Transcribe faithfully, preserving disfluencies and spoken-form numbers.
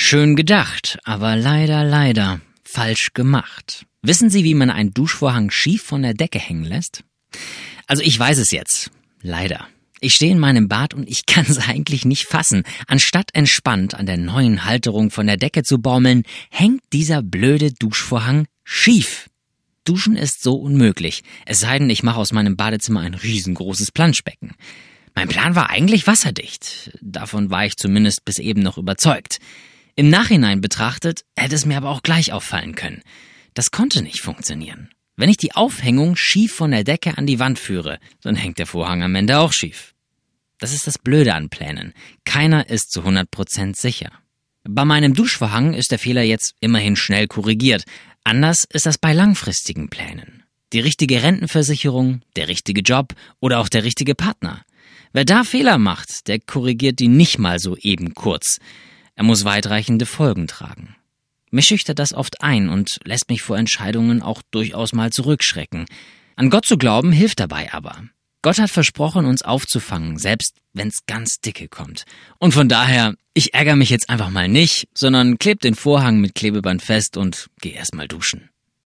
Schön gedacht, aber leider, leider falsch gemacht. Wissen Sie, wie man einen Duschvorhang schief von der Decke hängen lässt? Also ich weiß es jetzt. Leider. Ich stehe in meinem Bad und ich kann es eigentlich nicht fassen. Anstatt entspannt an der neuen Halterung von der Decke zu baumeln, hängt dieser blöde Duschvorhang schief. Duschen ist so unmöglich. Es sei denn, ich mache aus meinem Badezimmer ein riesengroßes Planschbecken. Mein Plan war eigentlich wasserdicht. Davon war ich zumindest bis eben noch überzeugt. Im Nachhinein betrachtet hätte es mir aber auch gleich auffallen können. Das konnte nicht funktionieren. Wenn ich die Aufhängung schief von der Decke an die Wand führe, dann hängt der Vorhang am Ende auch schief. Das ist das Blöde an Plänen. Keiner ist zu hundert Prozent sicher. Bei meinem Duschvorhang ist der Fehler jetzt immerhin schnell korrigiert. Anders ist das bei langfristigen Plänen. Die richtige Rentenversicherung, der richtige Job oder auch der richtige Partner. Wer da Fehler macht, der korrigiert die nicht mal so eben kurz. Er muss weitreichende Folgen tragen. Mich schüchtert das oft ein und lässt mich vor Entscheidungen auch durchaus mal zurückschrecken. An Gott zu glauben hilft dabei aber. Gott hat versprochen, uns aufzufangen, selbst wenn's ganz dicke kommt. Und von daher, ich ärgere mich jetzt einfach mal nicht, sondern kleb den Vorhang mit Klebeband fest und geh erst mal duschen.